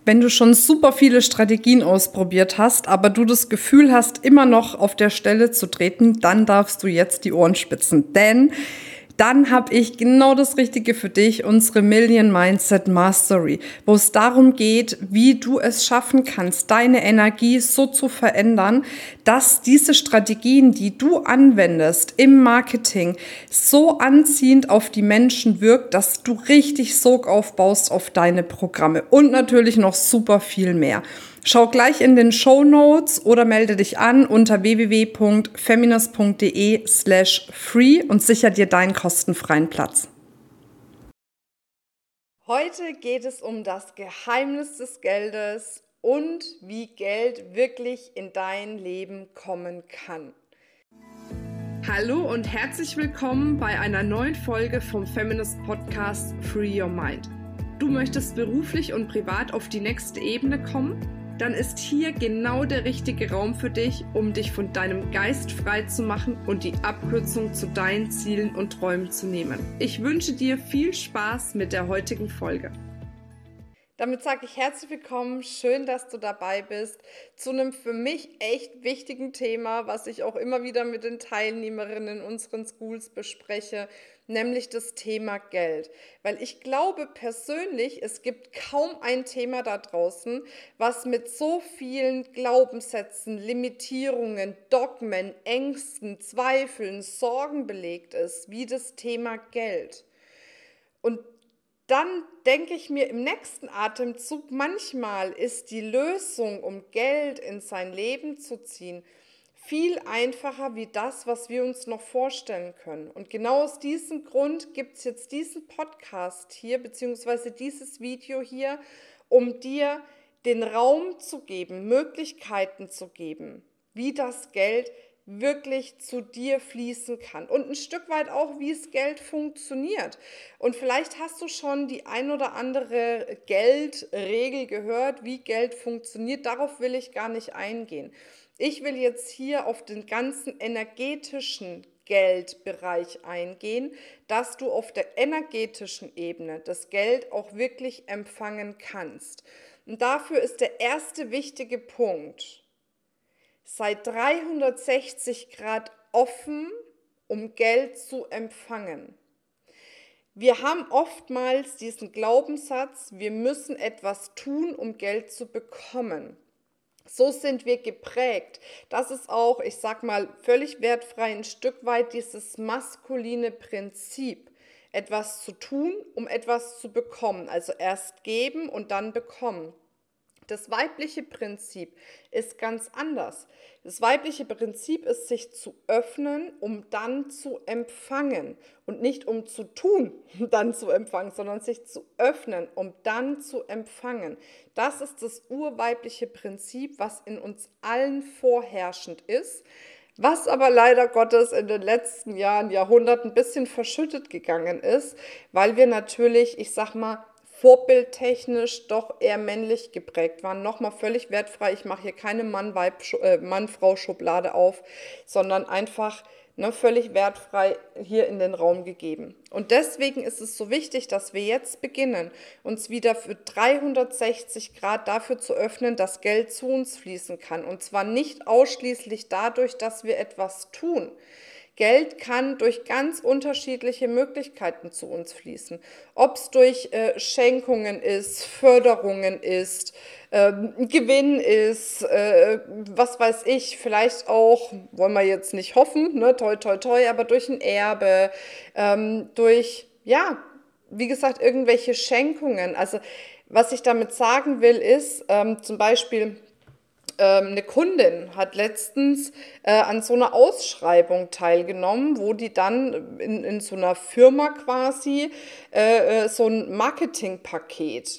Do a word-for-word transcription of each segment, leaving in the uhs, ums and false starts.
Wenn du schon super viele Strategien ausprobiert hast, aber du das Gefühl hast, immer noch auf der Stelle zu treten, dann darfst du jetzt die Ohren spitzen. Denn dann habe ich genau das Richtige für dich, unsere Million Mindset Mastery, wo es darum geht, wie du es schaffen kannst, deine Energie so zu verändern, dass diese Strategien, die du anwendest im Marketing, so anziehend auf die Menschen wirkt, dass du richtig Sog aufbaust auf deine Programme und natürlich noch super viel mehr. Schau gleich in den Shownotes oder melde dich an unter w w w punkt feminist punkt d e slash free und sicher dir deinen kostenfreien Platz. Heute geht es um das Geheimnis des Geldes und wie Geld wirklich in dein Leben kommen kann. Hallo und herzlich willkommen bei einer neuen Folge vom Feminist Podcast Free Your Mind. Du möchtest beruflich und privat auf die nächste Ebene kommen? Dann ist hier genau der richtige Raum für dich, um dich von deinem Geist frei zu machen und die Abkürzung zu deinen Zielen und Träumen zu nehmen. Ich wünsche dir viel Spaß mit der heutigen Folge. Damit sage ich herzlich willkommen, schön, dass du dabei bist, zu einem für mich echt wichtigen Thema, was ich auch immer wieder mit den Teilnehmerinnen in unseren Schools bespreche, nämlich das Thema Geld. Weil ich glaube persönlich, es gibt kaum ein Thema da draußen, was mit so vielen Glaubenssätzen, Limitierungen, Dogmen, Ängsten, Zweifeln, Sorgen belegt ist, wie das Thema Geld. Und dann denke ich mir im nächsten Atemzug, manchmal ist die Lösung, um Geld in sein Leben zu ziehen, viel einfacher wie das, was wir uns noch vorstellen können. Und genau aus diesem Grund gibt es jetzt diesen Podcast hier, beziehungsweise dieses Video hier, um dir den Raum zu geben, Möglichkeiten zu geben, wie das Geld wirklich zu dir fließen kann und ein Stück weit auch, wie es Geld funktioniert. Und vielleicht hast du schon die ein oder andere Geldregel gehört, wie Geld funktioniert. Darauf will ich gar nicht eingehen. Ich will jetzt hier auf den ganzen energetischen Geldbereich eingehen, dass du auf der energetischen Ebene das Geld auch wirklich empfangen kannst. Und dafür ist der erste wichtige Punkt: Sei dreihundertsechzig Grad offen, um Geld zu empfangen. Wir haben oftmals diesen Glaubenssatz, wir müssen etwas tun, um Geld zu bekommen. So sind wir geprägt. Das ist auch, ich sag mal, völlig wertfrei ein Stück weit dieses maskuline Prinzip, etwas zu tun, um etwas zu bekommen. Also erst geben und dann bekommen. Das weibliche Prinzip ist ganz anders. Das weibliche Prinzip ist, sich zu öffnen, um dann zu empfangen. Und nicht um zu tun, dann zu empfangen, sondern sich zu öffnen, um dann zu empfangen. Das ist das urweibliche Prinzip, was in uns allen vorherrschend ist, was aber leider Gottes in den letzten Jahren, Jahrhunderten ein bisschen verschüttet gegangen ist, weil wir natürlich, ich sag mal, vorbildtechnisch doch eher männlich geprägt waren. Nochmal völlig wertfrei, ich mache hier keine Mann-Frau-Schublade auf, sondern einfach ne, völlig wertfrei hier in den Raum gegeben. Und deswegen ist es so wichtig, dass wir jetzt beginnen, uns wieder für dreihundertsechzig Grad dafür zu öffnen, dass Geld zu uns fließen kann. Und zwar nicht ausschließlich dadurch, dass wir etwas tun. Geld kann durch ganz unterschiedliche Möglichkeiten zu uns fließen. Ob es durch äh, Schenkungen ist, Förderungen ist, äh, Gewinn ist, äh, was weiß ich, vielleicht auch, wollen wir jetzt nicht hoffen, ne, toi, toi, toi, aber durch ein Erbe, ähm, durch, ja, wie gesagt, irgendwelche Schenkungen. Also was ich damit sagen will, ist ähm, zum Beispiel, eine Kundin hat letztens äh, an so einer Ausschreibung teilgenommen, wo die dann in, in so einer Firma quasi äh, so ein Marketingpaket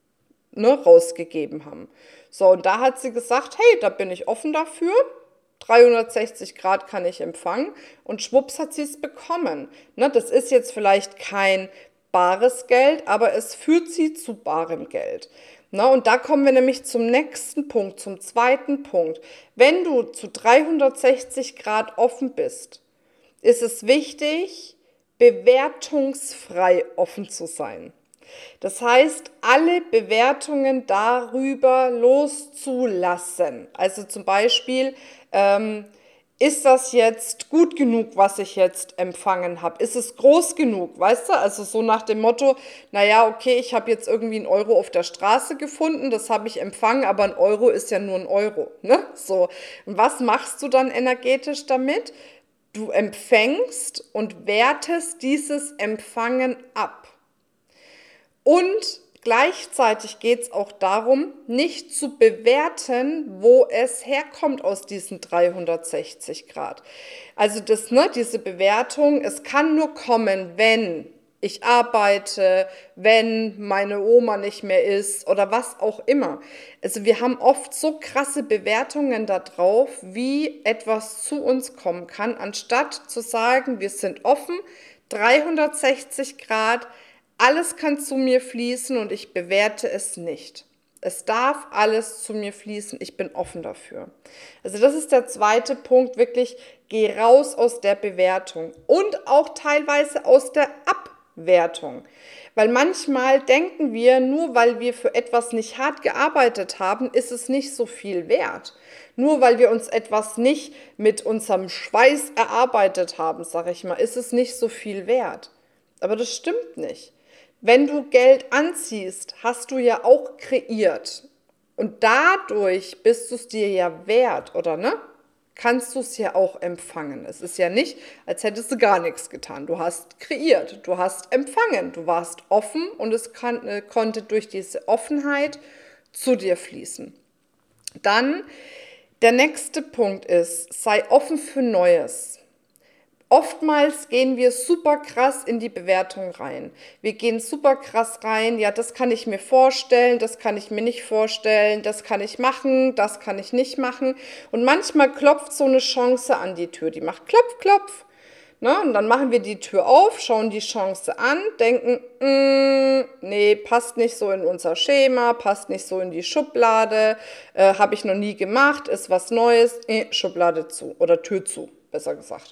ne, rausgegeben haben. So, und da hat sie gesagt, hey, da bin ich offen dafür, dreihundertsechzig Grad kann ich empfangen, und schwupps hat sie es bekommen. Ne, das ist jetzt vielleicht kein bares Geld, aber es führt sie zu barem Geld. Na, und da kommen wir nämlich zum nächsten Punkt, zum zweiten Punkt. Wenn du zu dreihundertsechzig Grad offen bist, ist es wichtig, bewertungsfrei offen zu sein. Das heißt, alle Bewertungen darüber loszulassen. Also zum Beispiel, ähm, ist das jetzt gut genug, was ich jetzt empfangen habe? Ist es groß genug, weißt du? Also so nach dem Motto, naja, okay, ich habe jetzt irgendwie einen Euro auf der Straße gefunden, das habe ich empfangen, aber ein Euro ist ja nur ein Euro, ne? So, und was machst du dann energetisch damit? Du empfängst und wertest dieses Empfangen ab. Und gleichzeitig geht es auch darum, nicht zu bewerten, wo es herkommt aus diesen dreihundertsechzig Grad. Also das, ne, diese Bewertung, es kann nur kommen, wenn ich arbeite, wenn meine Oma nicht mehr ist oder was auch immer. Also wir haben oft so krasse Bewertungen darauf, wie etwas zu uns kommen kann, anstatt zu sagen, wir sind offen, dreihundertsechzig Grad, alles kann zu mir fließen und ich bewerte es nicht. Es darf alles zu mir fließen, ich bin offen dafür. Also das ist der zweite Punkt, wirklich geh raus aus der Bewertung und auch teilweise aus der Abwertung. Weil manchmal denken wir, nur weil wir für etwas nicht hart gearbeitet haben, ist es nicht so viel wert. Nur weil wir uns etwas nicht mit unserem Schweiß erarbeitet haben, sage ich mal, ist es nicht so viel wert. Aber das stimmt nicht. Wenn du Geld anziehst, hast du ja auch kreiert. Und dadurch bist du es dir ja wert, oder ne? Kannst du es ja auch empfangen. Es ist ja nicht, als hättest du gar nichts getan. Du hast kreiert, du hast empfangen, du warst offen und es kann, äh, konnte durch diese Offenheit zu dir fließen. Dann der nächste Punkt ist, sei offen für Neues. Oftmals gehen wir super krass in die Bewertung rein. Wir gehen super krass rein, ja, das kann ich mir vorstellen, das kann ich mir nicht vorstellen, das kann ich machen, das kann ich nicht machen. Und manchmal klopft so eine Chance an die Tür, die macht klopf, klopf. Ne? Und dann machen wir die Tür auf, schauen die Chance an, denken, mm, nee, passt nicht so in unser Schema, passt nicht so in die Schublade, äh, habe ich noch nie gemacht, ist was Neues, äh, Schublade zu oder Tür zu, besser gesagt.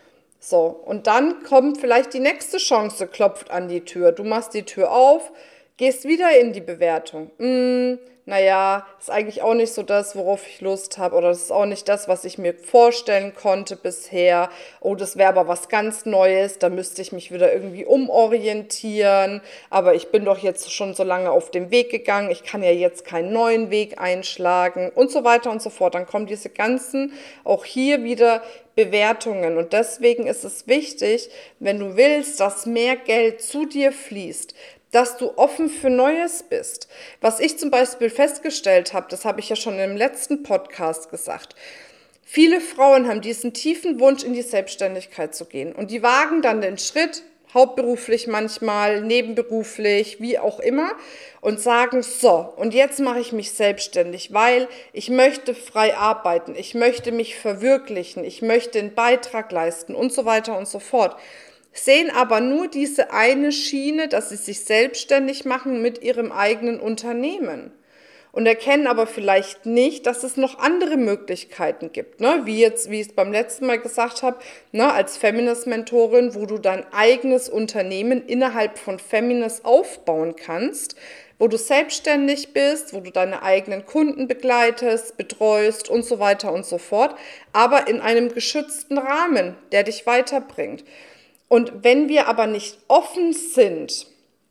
So, und dann kommt vielleicht die nächste Chance, klopft an die Tür. Du machst die Tür auf, gehst wieder in die Bewertung. Hm, naja, ist eigentlich auch nicht so das, worauf ich Lust habe. Oder das ist auch nicht das, was ich mir vorstellen konnte bisher. Oh, das wäre aber was ganz Neues. Da müsste ich mich wieder irgendwie umorientieren. Aber ich bin doch jetzt schon so lange auf dem Weg gegangen. Ich kann ja jetzt keinen neuen Weg einschlagen und so weiter und so fort. Dann kommen diese ganzen, auch hier wieder Bewertungen. Und deswegen ist es wichtig, wenn du willst, dass mehr Geld zu dir fließt, dass du offen für Neues bist. Was ich zum Beispiel festgestellt habe, das habe ich ja schon im letzten Podcast gesagt, viele Frauen haben diesen tiefen Wunsch, in die Selbstständigkeit zu gehen. Und die wagen dann den Schritt, hauptberuflich manchmal, nebenberuflich, wie auch immer, und sagen, so, und jetzt mache ich mich selbstständig, weil ich möchte frei arbeiten, ich möchte mich verwirklichen, ich möchte einen Beitrag leisten und so weiter und so fort. Sehen aber nur diese eine Schiene, dass sie sich selbstständig machen mit ihrem eigenen Unternehmen. Und erkennen aber vielleicht nicht, dass es noch andere Möglichkeiten gibt, ne? Wie jetzt, wie ich es beim letzten Mal gesagt habe, ne? Als Feminist-Mentorin, wo du dein eigenes Unternehmen innerhalb von Feminist aufbauen kannst, wo du selbstständig bist, wo du deine eigenen Kunden begleitest, betreust und so weiter und so fort, aber in einem geschützten Rahmen, der dich weiterbringt. Und wenn wir aber nicht offen sind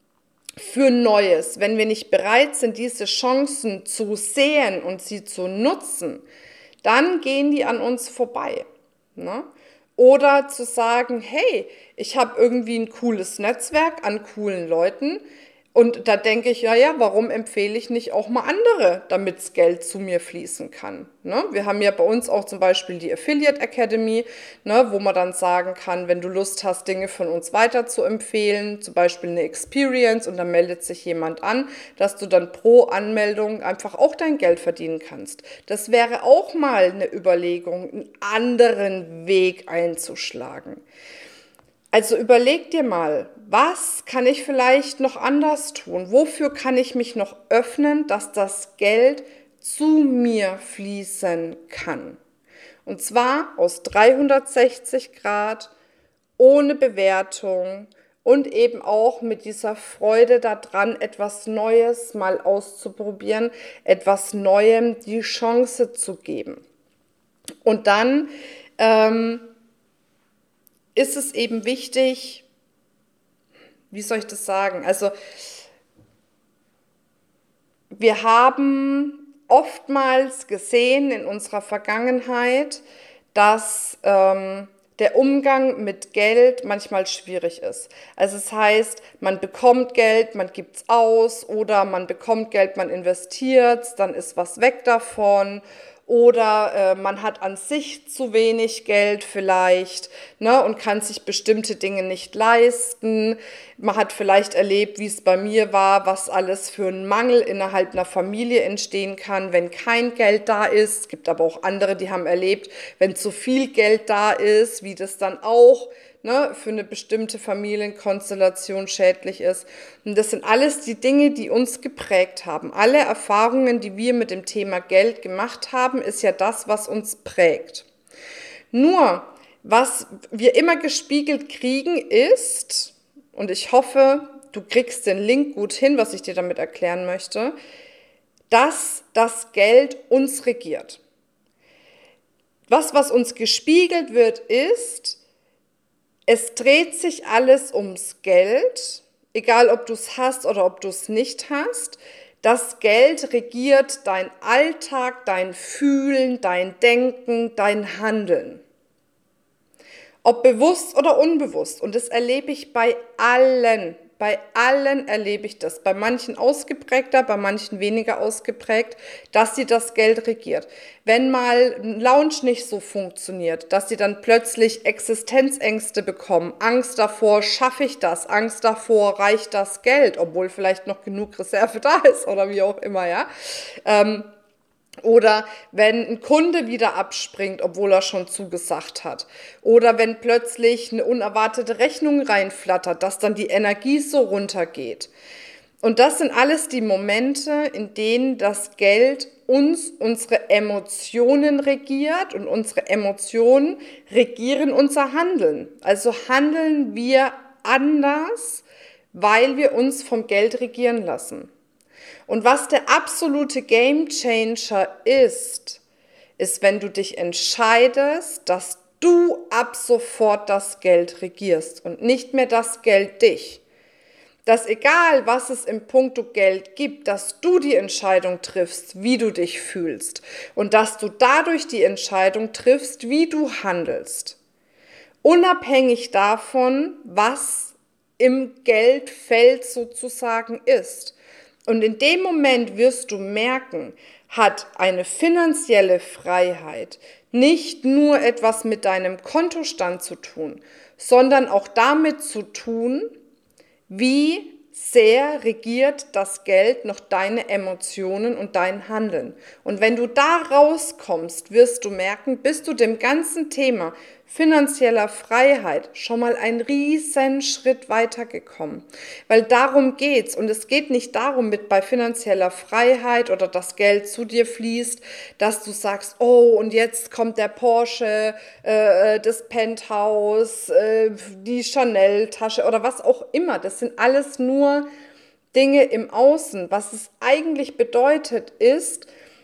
für Neues, wenn wir nicht bereit sind, diese Chancen zu sehen und sie zu nutzen, dann gehen die an uns vorbei. Ne? Oder zu sagen, hey, ich habe irgendwie ein cooles Netzwerk an coolen Leuten. Und da denke ich, ja, ja, warum empfehle ich nicht auch mal andere, damit das Geld zu mir fließen kann? Ne? Wir haben ja bei uns auch zum Beispiel die Affiliate Academy, ne, wo man dann sagen kann, wenn du Lust hast, Dinge von uns weiter zu empfehlen, zum Beispiel eine Experience und dann meldet sich jemand an, dass du dann pro Anmeldung einfach auch dein Geld verdienen kannst. Das wäre auch mal eine Überlegung, einen anderen Weg einzuschlagen. Also überleg dir mal, was kann ich vielleicht noch anders tun? Wofür kann ich mich noch öffnen, dass das Geld zu mir fließen kann? Und zwar aus dreihundertsechzig Grad, ohne Bewertung und eben auch mit dieser Freude daran, etwas Neues mal auszuprobieren, etwas Neuem die Chance zu geben. Und dann ähm, ist es eben wichtig, wie soll ich das sagen? Also wir haben oftmals gesehen in unserer Vergangenheit, dass ähm, der Umgang mit Geld manchmal schwierig ist. Also es heißt, man bekommt Geld, man gibt es aus oder man bekommt Geld, man investiert es, dann ist was weg davon. Oder äh, man hat an sich zu wenig Geld vielleicht, ne, und kann sich bestimmte Dinge nicht leisten. Man hat vielleicht erlebt, wie es bei mir war, was alles für ein Mangel innerhalb einer Familie entstehen kann, wenn kein Geld da ist. Es gibt aber auch andere, die haben erlebt, wenn zu viel Geld da ist, wie das dann auch, ne, für eine bestimmte Familienkonstellation schädlich ist. Und das sind alles die Dinge, die uns geprägt haben. Alle Erfahrungen, die wir mit dem Thema Geld gemacht haben, ist ja das, was uns prägt. Nur, was wir immer gespiegelt kriegen, ist, und ich hoffe, du kriegst den Link gut hin, was ich dir damit erklären möchte, dass das Geld uns regiert. Was, was uns gespiegelt wird, ist, es dreht sich alles ums Geld, egal ob du es hast oder ob du es nicht hast. Das Geld regiert dein Alltag, dein Fühlen, dein Denken, dein Handeln. Ob bewusst oder unbewusst. Und das erlebe ich bei allen. Bei allen erlebe ich das. Bei manchen ausgeprägter, bei manchen weniger ausgeprägt, dass sie das Geld regiert. Wenn mal ein Lounge nicht so funktioniert, dass sie dann plötzlich Existenzängste bekommen, Angst davor, schaffe ich das, Angst davor, reicht das Geld, obwohl vielleicht noch genug Reserve da ist oder wie auch immer, ja. Ähm, Oder wenn ein Kunde wieder abspringt, obwohl er schon zugesagt hat. Oder wenn plötzlich eine unerwartete Rechnung reinflattert, dass dann die Energie so runtergeht. Und das sind alles die Momente, in denen das Geld uns unsere Emotionen regiert und unsere Emotionen regieren unser Handeln. Also handeln wir anders, weil wir uns vom Geld regieren lassen. Und was der absolute Gamechanger ist, ist, wenn du dich entscheidest, dass du ab sofort das Geld regierst und nicht mehr das Geld dich. Dass egal, was es im Punkto Geld gibt, dass du die Entscheidung triffst, wie du dich fühlst und dass du dadurch die Entscheidung triffst, wie du handelst. Unabhängig davon, was im Geldfeld sozusagen ist. Und in dem Moment wirst du merken, hat eine finanzielle Freiheit nicht nur etwas mit deinem Kontostand zu tun, sondern auch damit zu tun, wie sehr regiert das Geld noch deine Emotionen und dein Handeln. Und wenn du da rauskommst, wirst du merken, bist du dem ganzen Thema finanzieller Freiheit schon mal einen riesen Schritt weitergekommen. Weil darum geht's. Und es geht nicht darum, mit bei finanzieller Freiheit oder das Geld zu dir fließt, dass du sagst, oh, und jetzt kommt der Porsche, äh, das Penthouse, äh, die Chanel-Tasche oder was auch immer. Das sind alles nur Dinge im Außen. Was es eigentlich bedeutet, ist,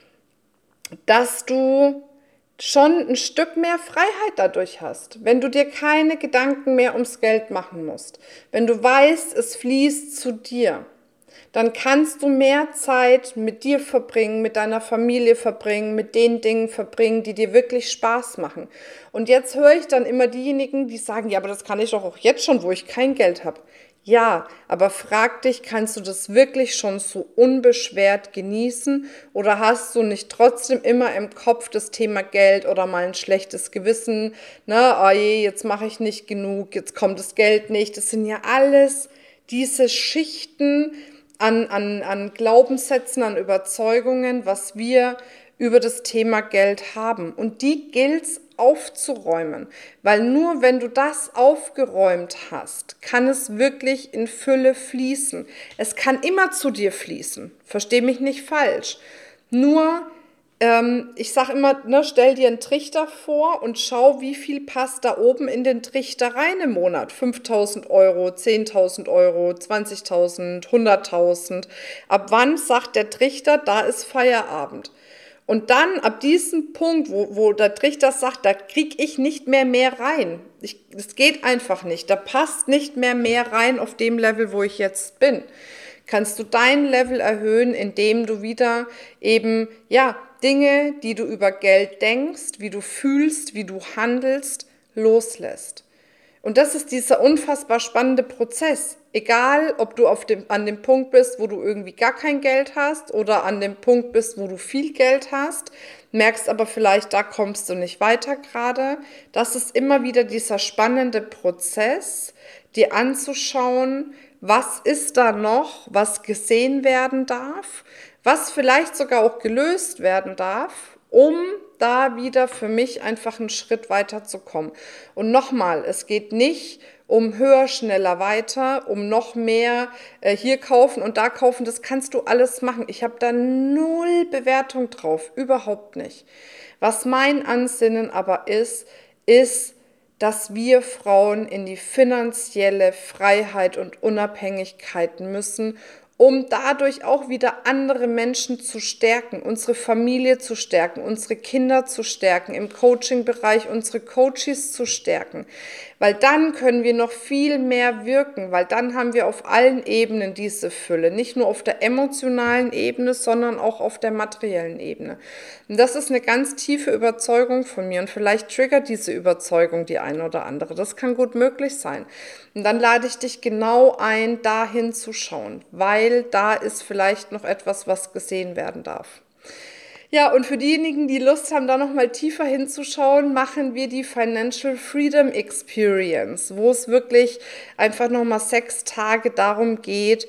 dass du schon ein Stück mehr Freiheit dadurch hast, wenn du dir keine Gedanken mehr ums Geld machen musst, wenn du weißt, es fließt zu dir, dann kannst du mehr Zeit mit dir verbringen, mit deiner Familie verbringen, mit den Dingen verbringen, die dir wirklich Spaß machen. Und jetzt höre ich dann immer diejenigen, die sagen, ja, aber das kann ich doch auch jetzt schon, wo ich kein Geld habe. Ja, aber frag dich, kannst du das wirklich schon so unbeschwert genießen oder hast du nicht trotzdem immer im Kopf das Thema Geld oder mal ein schlechtes Gewissen, ne, oh je, jetzt mache ich nicht genug, jetzt kommt das Geld nicht. Das sind ja alles diese Schichten an, an, an Glaubenssätzen, an Überzeugungen, was wir über das Thema Geld haben. Und die gilt's aufzuräumen, weil nur wenn du das aufgeräumt hast, kann es wirklich in Fülle fließen. Es kann immer zu dir fließen, versteh mich nicht falsch. Nur Ähm, ich sage immer, ne, stell dir einen Trichter vor und schau, wie viel passt da oben in den Trichter rein im Monat. fünftausend Euro, zehntausend Euro, zwanzigtausend, hunderttausend. Ab wann sagt der Trichter, da ist Feierabend? Und dann ab diesem Punkt, wo, wo der Trichter sagt, da kriege ich nicht mehr mehr rein. Es geht einfach nicht. Da passt nicht mehr mehr rein auf dem Level, wo ich jetzt bin. Kannst du dein Level erhöhen, indem du wieder eben, ja, Dinge, die du über Geld denkst, wie du fühlst, wie du handelst, loslässt. Und das ist dieser unfassbar spannende Prozess. Egal, ob du auf dem, an dem Punkt bist, wo du irgendwie gar kein Geld hast oder an dem Punkt bist, wo du viel Geld hast, merkst aber vielleicht, da kommst du nicht weiter gerade. Das ist immer wieder dieser spannende Prozess, dir anzuschauen, was ist da noch, was gesehen werden darf, was vielleicht sogar auch gelöst werden darf, um da wieder für mich einfach einen Schritt weiter zu kommen. Und nochmal, es geht nicht um höher, schneller, weiter, um noch mehr äh, hier kaufen und da kaufen, das kannst du alles machen. Ich habe da null Bewertung drauf, überhaupt nicht. Was mein Ansinnen aber ist, ist, dass wir Frauen in die finanzielle Freiheit und Unabhängigkeit müssen, um dadurch auch wieder andere Menschen zu stärken, unsere Familie zu stärken, unsere Kinder zu stärken, im Coaching-Bereich unsere Coaches zu stärken. Weil dann können wir noch viel mehr wirken, weil dann haben wir auf allen Ebenen diese Fülle, nicht nur auf der emotionalen Ebene, sondern auch auf der materiellen Ebene. Und das ist eine ganz tiefe Überzeugung von mir und vielleicht triggert diese Überzeugung die eine oder andere. Das kann gut möglich sein. Und dann lade ich dich genau ein, da hinzuschauen, weil da ist vielleicht noch etwas, was gesehen werden darf. Ja, und für diejenigen, die Lust haben, da nochmal tiefer hinzuschauen, machen wir die Financial Freedom Experience, wo es wirklich einfach nochmal sechs Tage darum geht,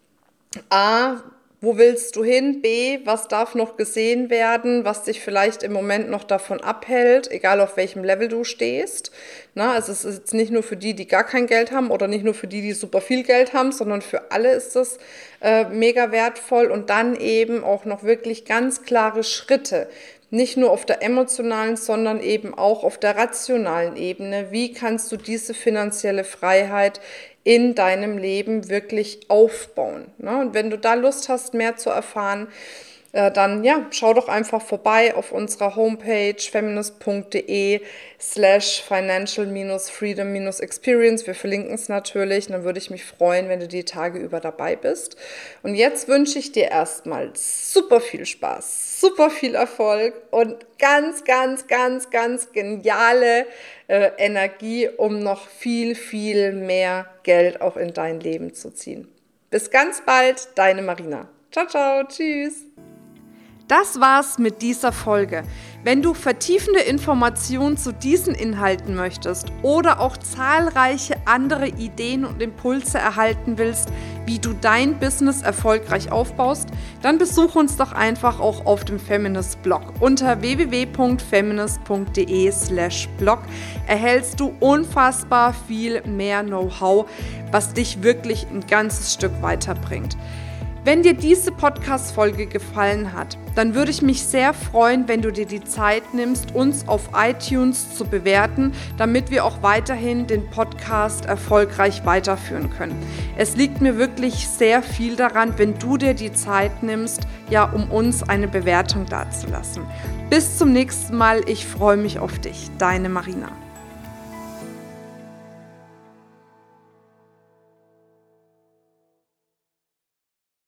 a, wo willst du hin? B, was darf noch gesehen werden, was dich vielleicht im Moment noch davon abhält, egal auf welchem Level du stehst. Na, also es ist jetzt nicht nur für die, die gar kein Geld haben oder nicht nur für die, die super viel Geld haben, sondern für alle ist das äh, mega wertvoll und dann eben auch noch wirklich ganz klare Schritte. Nicht nur auf der emotionalen, sondern eben auch auf der rationalen Ebene. Wie kannst du diese finanzielle Freiheit in deinem Leben wirklich aufbauen? Und wenn du da Lust hast, mehr zu erfahren, dann ja, schau doch einfach vorbei auf unserer Homepage feminist.de slash financial freedom experience. Wir verlinken es natürlich. Dann würde ich mich freuen, wenn du die Tage über dabei bist. Und jetzt wünsche ich dir erstmal super viel Spaß, super viel Erfolg und ganz, ganz, ganz, ganz geniale äh, Energie, um noch viel, viel mehr Geld auch in dein Leben zu ziehen. Bis ganz bald, deine Marina. Ciao, ciao, tschüss. Das war's mit dieser Folge. Wenn du vertiefende Informationen zu diesen Inhalten möchtest oder auch zahlreiche andere Ideen und Impulse erhalten willst, wie du dein Business erfolgreich aufbaust, dann besuch uns doch einfach auch auf dem Feminist-Blog. Unter w w w punkt feminist punkt d e slash blog erhältst du unfassbar viel mehr Know-how, was dich wirklich ein ganzes Stück weiterbringt. Wenn dir diese Podcast-Folge gefallen hat, dann würde ich mich sehr freuen, wenn du dir die Zeit nimmst, uns auf iTunes zu bewerten, damit wir auch weiterhin den Podcast erfolgreich weiterführen können. Es liegt mir wirklich sehr viel daran, wenn du dir die Zeit nimmst, ja, um uns eine Bewertung dazulassen. Bis zum nächsten Mal, ich freue mich auf dich, deine Marina.